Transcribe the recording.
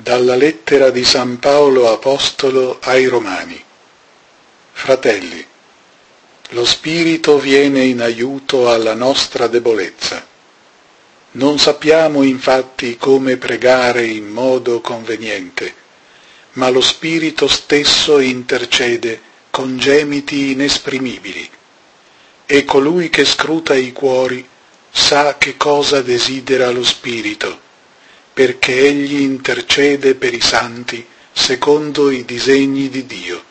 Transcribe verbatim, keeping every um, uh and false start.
Dalla lettera di San Paolo Apostolo ai Romani. Fratelli, lo Spirito viene in aiuto alla nostra debolezza. Non sappiamo infatti come pregare in modo conveniente, ma lo Spirito stesso intercede con gemiti inesprimibili, e colui che scruta i cuori sa che cosa desidera lo Spirito, perché egli intercede per i santi secondo i disegni di Dio.